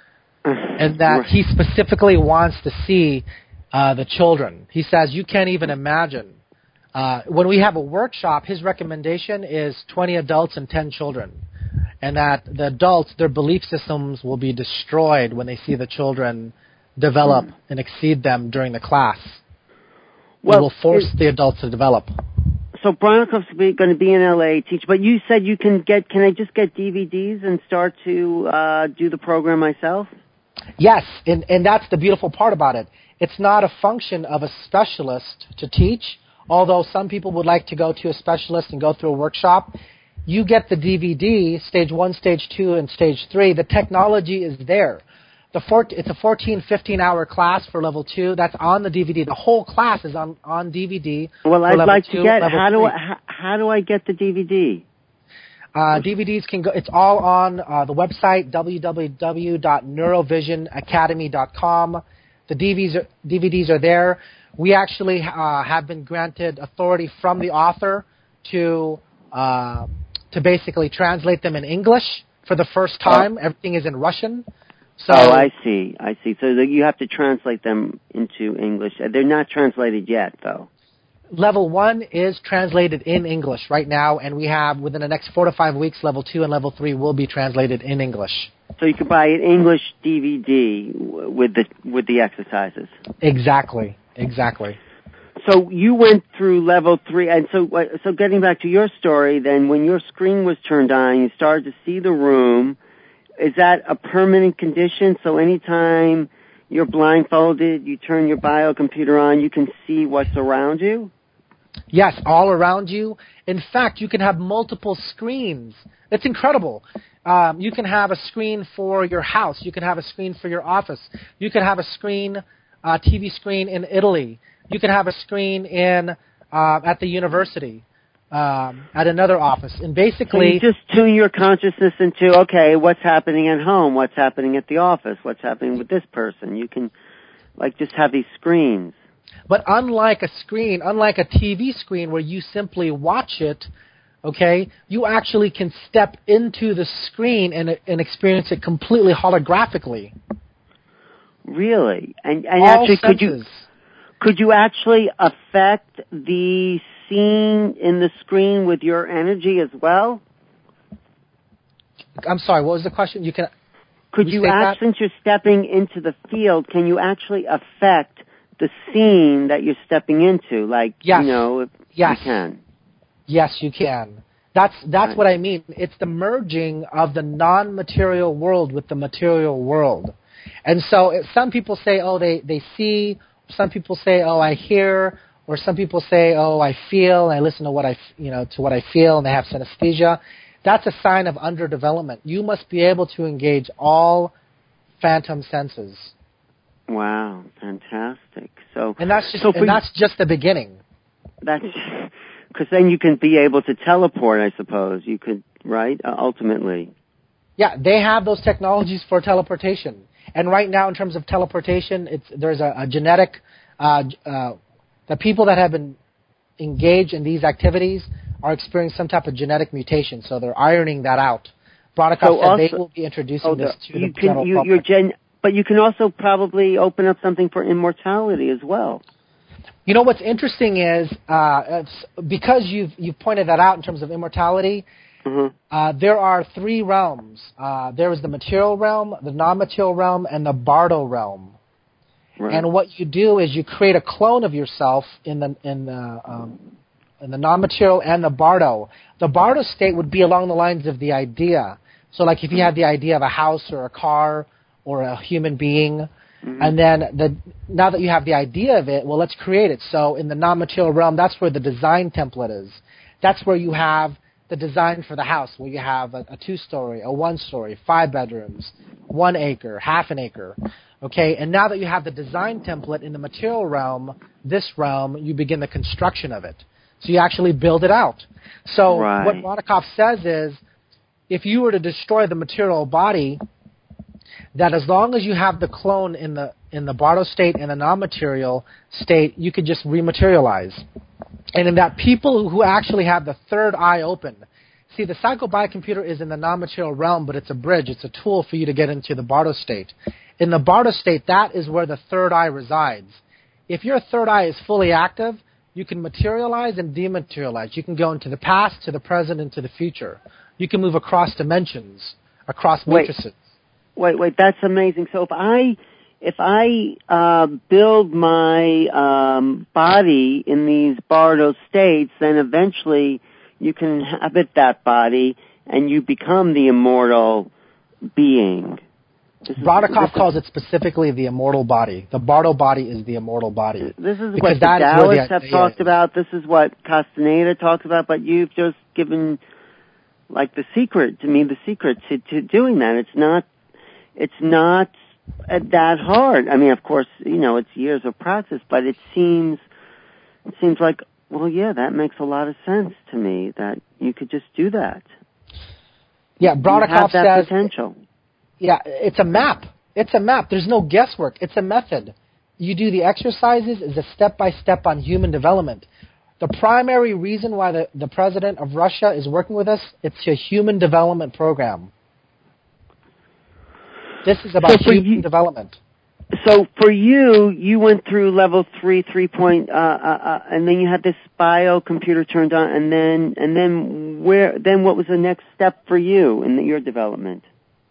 And that he specifically wants to see the children. He says, you can't even imagine. When we have a workshop, his recommendation is 20 adults and 10 children. And that the adults, their belief systems will be destroyed when they see the children develop and exceed them during the class. We will force the adults to develop. So Bronnikov's going to be in LA teach, but you said can I just get DVDs and start to do the program myself? Yes, and that's the beautiful part about it. It's not a function of a specialist to teach, although some people would like to go to a specialist and go through a workshop. You get the DVD, stage 1, stage 2, and stage 3. The technology is there. It's a 14, 15-hour class for level 2. That's on the DVD. The whole class is on DVD. Well, I'd like to get, how do I get the DVD? DVDs can go. It's all on the website www.neurovisionacademy.com. The DVDs are there. We actually have been granted authority from the author to basically translate them in English for the first time. Everything is in Russian. So, I see. So you have to translate them into English. They're not translated yet, though. Level 1 is translated in English right now, and we have, within the next 4 to 5 weeks, Level 2 and Level 3 will be translated in English. So you can buy an English DVD with the exercises. Exactly. So you went through Level 3, and so getting back to your story, then when your screen was turned on, you started to see the room. Is that a permanent condition? So anytime you're blindfolded, you turn your biocomputer on, you can see what's around you? Yes, all around you. In fact, you can have multiple screens. It's incredible. You can have a screen for your house. You can have a screen for your office. You can have a TV screen in Italy. You can have a screen at the university, at another office. And basically, so you just tune your consciousness into, okay, what's happening at home? What's happening at the office? What's happening with this person? You can, just have these screens. But unlike a TV screen where you simply watch it, okay, you actually can step into the screen and experience it completely holographically. Really? And all actually, senses. could you actually affect the scene in the screen with your energy as well? I'm sorry, what was the question? Could you since you're stepping into the field, can you actually affect the scene that you're stepping into? Yes. You can. Yes, you can. That's right. What I mean. It's the merging of the non-material world with the material world. And so some people say, they see. Some people say, I hear. or some people say, oh, I feel, and I listen to what I feel, and they have synesthesia. That's a sign of underdevelopment. You must be able to engage all phantom senses. Wow, fantastic. And that's just the beginning. That's because then you can be able to teleport, I suppose. You could, right? Ultimately. Yeah, they have those technologies for teleportation. And right now, in terms of teleportation, there's a genetic. The people that have been engaged in these activities are experiencing some type of genetic mutation, so they're ironing that out. Brodikov said they will be introducing this to the general public. But you can also probably open up something for immortality as well. You know what's interesting is because you've pointed that out in terms of immortality. Mm-hmm. There are three realms. There is the material realm, the non-material realm, and the Bardo realm. Right. And what you do is you create a clone of yourself in the non-material and the Bardo. The Bardo state would be along the lines of the idea. So, like if you had the idea of a house or a car or a human being, mm-hmm. and then now that you have the idea of it, well, let's create it. So, in the non-material realm, that's where the design template is. That's where you have the design for the house, where you have a 2-story, a 1-story, 5 bedrooms, 1 acre, half an acre. Okay, and now that you have the design template in the material realm, this realm, you begin the construction of it. So you actually build it out. So What Brodikov says is, if you were to destroy the material body, that as long as you have the clone in the Bardo state and the non-material state, you could just rematerialize. And in that, people who actually have the third eye open. See, the psychobiocomputer is in the non-material realm, but it's a bridge. It's a tool for you to get into the Bardo state. In the Bardo state, that is where the third eye resides. If your third eye is fully active, you can materialize and dematerialize. You can go into the past, to the present, and to the future. You can move across dimensions, across matrices. Wait, that's amazing. So if I build my body in these Bardo states, then eventually you can inhabit that body and you become the immortal being. Brodikov calls it specifically the immortal body. The Bardo body is the immortal body. This is what the Taoists have talked about. This is what Castaneda talks about. But you've just given, like, the secret to doing that. It's not that hard. I mean, of course, it's years of practice, but it seems like, well, yeah, that makes a lot of sense to me that you could just do that. Yeah, Brodikov says that potential. Yeah, it's a map. It's a map. There's no guesswork. It's a method. You do the exercises is a step-by-step on human development. The primary reason why the president of Russia is working with us, it's a human development program. This is about human development. So for you went through level 3, and then you had this biocomputer turned on, and then what was the next step for you in your development?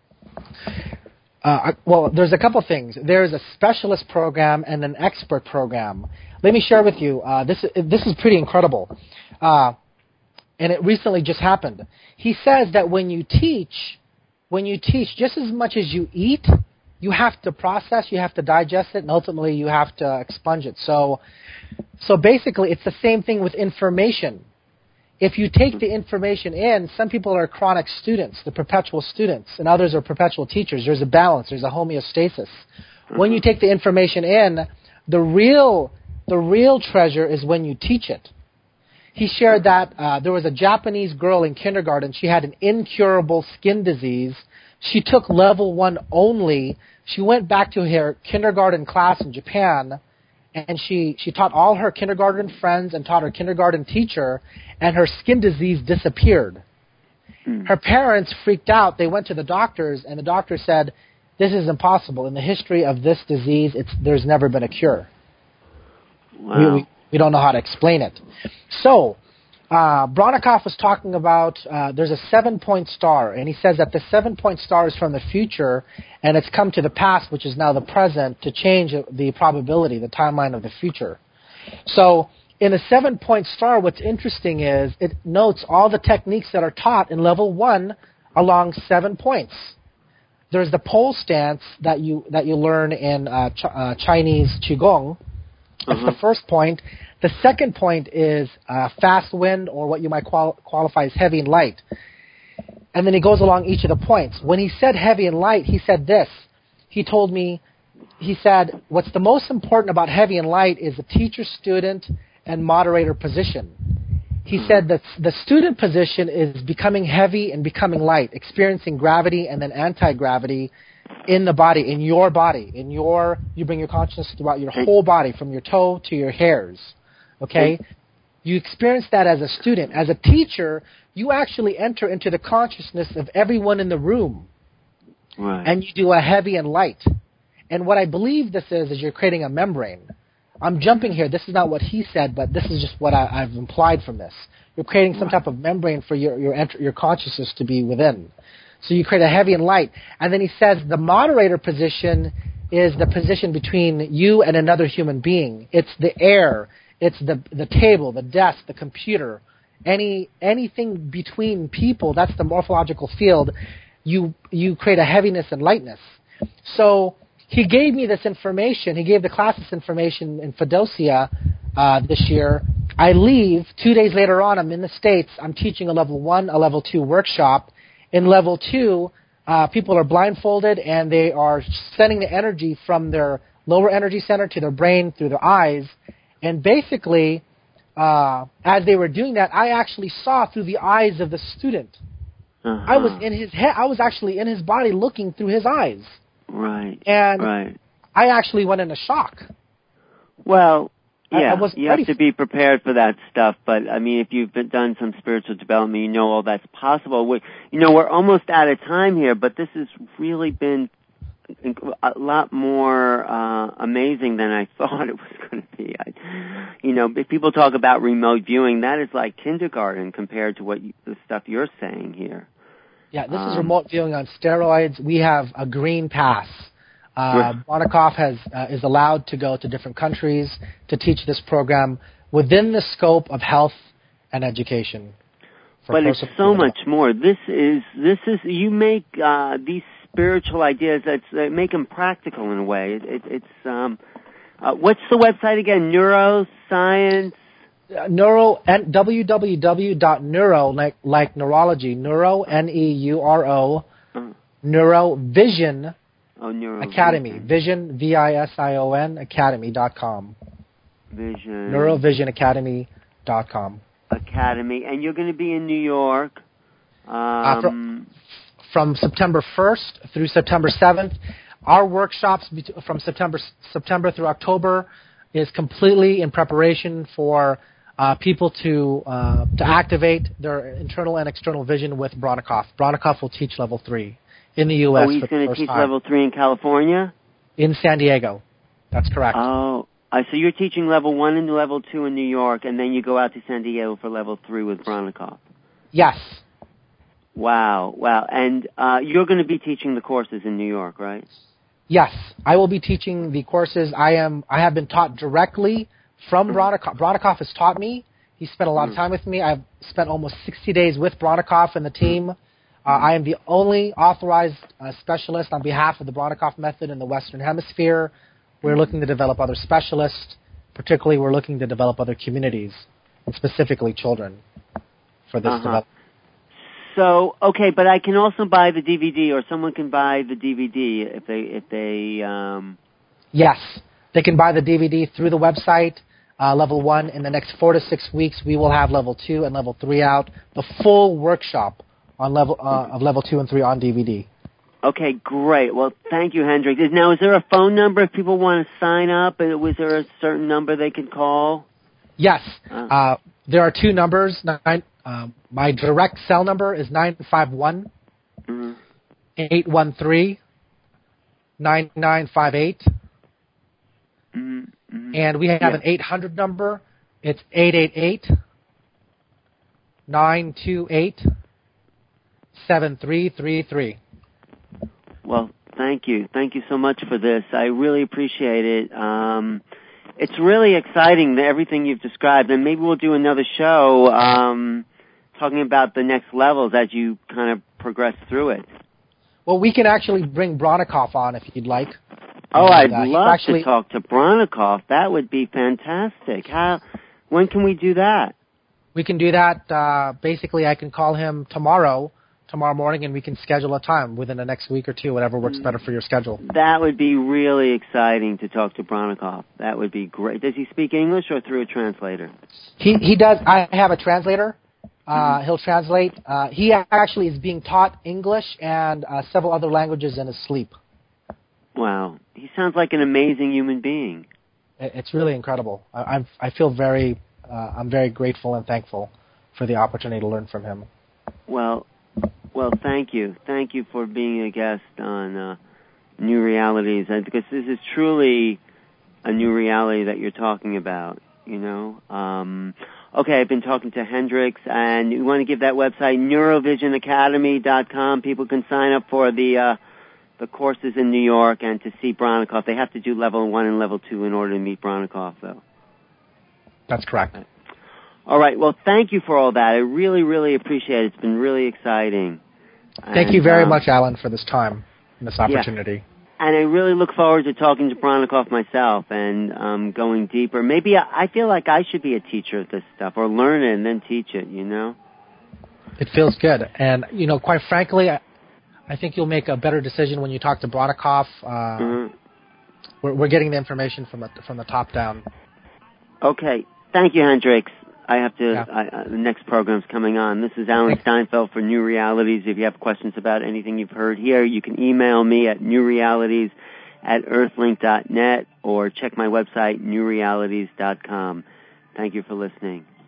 Well, there's a couple things. There's a specialist program and an expert program. Let me share with you. This is pretty incredible, and it recently just happened. He says that when you teach, just as much as you eat, you have to process, you have to digest it, and ultimately you have to expunge it. So basically, it's the same thing with information. If you take the information in, some people are chronic students, the perpetual students, and others are perpetual teachers. There's a balance. There's a homeostasis. When you take the information in, the real treasure is when you teach it. He shared that there was a Japanese girl in kindergarten. She had an incurable skin disease. She took level 1 only. She went back to her kindergarten class in Japan, and she taught all her kindergarten friends and taught her kindergarten teacher, and her skin disease disappeared. Her parents freaked out. They went to the doctors, and the doctor said, this is impossible. In the history of this disease, there's never been a cure. Wow. We don't know how to explain it. So, Brodikov was talking about there's a 7-point star, and he says that the 7-point star is from the future, and it's come to the past, which is now the present, to change the probability, the timeline of the future. So, in a 7-point star, what's interesting is it notes all the techniques that are taught in level 1 along 7 points. There's the pole stance that you learn in Chinese Qigong. That's the first point. The second point is fast wind, or what you might qualify as heavy and light. And then he goes along each of the points. When he said heavy and light, he said this. He told me, he said, what's the most important about heavy and light is the teacher, student, and moderator position. He said that the student position is becoming heavy and becoming light, experiencing gravity and then anti-gravity in the body, in your body. You bring your consciousness throughout your whole body, from your toe to your hairs. Okay? You experience that as a student. As a teacher, you actually enter into the consciousness of everyone in the room. Right. And you do a heavy and light. And what I believe this is you're creating a membrane. I'm jumping here. This is not what he said, but this is just what I've implied from this. You're creating some type of membrane for your consciousness to be within. So you create a heavy and light. And then he says the moderator position is the position between you and another human being. It's the air. It's the table, the desk, the computer. Anything between people, that's the morphological field. You create a heaviness and lightness. So he gave me this information. He gave the class this information in Fedosia this year. I leave. 2 days later on, I'm in the States. I'm teaching a level 1, a level 2 workshop. In level 2, people are blindfolded, and they are sending the energy from their lower energy center to their brain through their eyes. And basically, as they were doing that, I actually saw through the eyes of the student. I was in his head. I was actually in his body, looking through his eyes. Right. And right. I actually went into shock. Well, yeah, you have to be prepared for that stuff. But, I mean, if you've done some spiritual development, you know all that's possible. We're almost out of time here, but this has really been a lot more amazing than I thought it was going to be. If people talk about remote viewing, that is like kindergarten compared to the stuff you're saying here. Yeah, this is remote viewing on steroids. We have a green pass. Bronikoff is allowed to go to different countries to teach this program within the scope of health and education. But it's so much more. This is you make these spiritual ideas that make them practical in a way. It's what's the website again? Neuroscience. www.neuro, like neurology, neuro, Neuro, Neurovision Academy, Vision, Vision Academy.com. Neurovisionacademy.com. Academy, and you're going to be in New York. From September 1st through September 7th. Our workshops from September through October is completely in preparation for people to activate their internal and external vision with Bronikoff. Bronikoff will teach level 3 in the U.S. Oh, he's going to teach level 3 in California? In San Diego. That's correct. Oh, so you're teaching level 1 and level 2 in New York, and then you go out to San Diego for level 3 with Bronikoff? Yes. Wow. And you're going to be teaching the courses in New York, right? Yes, I will be teaching the courses. I have been taught directly from Bronikoff. Bronikoff has taught me. He spent a lot of time with me. I've spent almost 60 days with Bronikoff and the team. I am the only authorized specialist on behalf of the Bronikoff method in the Western Hemisphere. We're looking to develop other specialists. Particularly, we're looking to develop other communities, and specifically children, for this development. So, okay, but I can also buy the DVD, or someone can buy the DVD if they. Yes, they can buy the DVD through the website. Level 1. In the next 4 to 6 weeks, we will have level 2 and level 3 out. The full workshop on level 2 and 3 on DVD. Okay, great. Well, thank you, Hendrik. Now, is there a phone number if people want to sign up? Was there a certain number they can call? Yes. There are 2 numbers. My direct cell number is 951 813 9958. And we have an 800 number. It's 888 928 7333. Well, thank you. Thank you so much for this. I really appreciate it. It's really exciting, everything you've described, and maybe we'll do another show talking about the next levels as you kind of progress through it. Well, we can actually bring Bronikoff on if you'd like. Oh, I'd love to talk to Bronikoff. That would be fantastic. When can we do that? We can do that. Basically, I can call him tomorrow morning, and we can schedule a time within the next week or two, whatever works better for your schedule. That would be really exciting to talk to Bronikoff. That would be great. Does he speak English or through a translator? He does. I have a translator. He'll translate. He actually is being taught English and several other languages in his sleep. Wow. He sounds like an amazing human being. It's really incredible. I feel I'm very grateful and thankful for the opportunity to learn from him. Well, thank you. Thank you for being a guest on New Realities, because this is truly a new reality that you're talking about, you know. Okay, I've been talking to Hendricks, and you want to give that website, neurovisionacademy.com. People can sign up for the courses in New York and to see Bronikoff. They have to do level 1 and level 2 in order to meet Bronikoff, though. That's correct. All right. Well, thank you for all that. I really, really appreciate it. It's been really exciting. Thank you very much, Alan, for this time and this opportunity. Yeah. And I really look forward to talking to Bronikoff myself and going deeper. Maybe I feel like I should be a teacher of this stuff, or learn it and then teach it, you know? It feels good. And, you know, quite frankly, I think you'll make a better decision when you talk to Bronikoff. We're getting the information from the top down. Okay. Thank you, Hendricks. I have to, the next program's coming on. This is Alan Steinfeld for New Realities. If you have questions about anything you've heard here, you can email me at newrealities@earthlink.net or check my website, newrealities.com. Thank you for listening.